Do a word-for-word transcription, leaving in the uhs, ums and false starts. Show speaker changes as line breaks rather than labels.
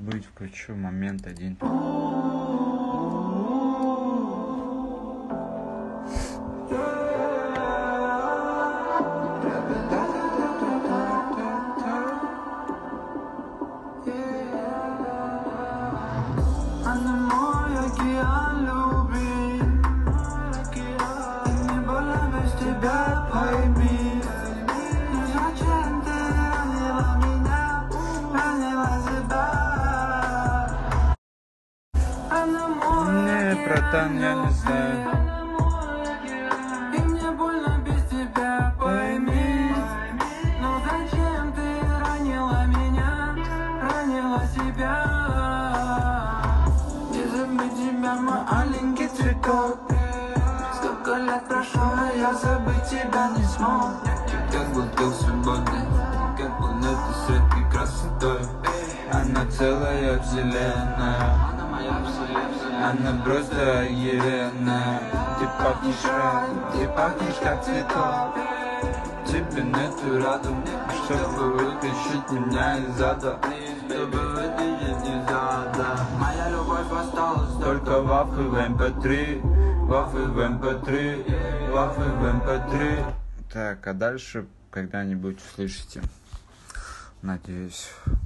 быть, включу момент один.
Она мой океан любви, и не больно без тебя, пойми. Ну зачем ты ранила меня, ранила себя? Она мой
Не, братан, я не знаю.
и мне больно без тебя, пойми. Ну зачем ты ранила меня, ранила себя? Не забыть тебя, мой аленький цветок. Сколько лет прошло, а я забыть тебя не смог.
Как будто свободный, как планета средней красотой. Она целая вселенная, она моя вселенная, она просто охеренная. Ты пахнешь рядом, ты пахнешь как цветок. Тебе нету рядом, чтобы вытащить меня из ада, чтобы вытащить из ада. Моя любовь осталась только вафы в эм пэ три, вафы в эм пэ три, вафы в эм пэ три.
Так, а дальше когда-нибудь услышите. Надеюсь.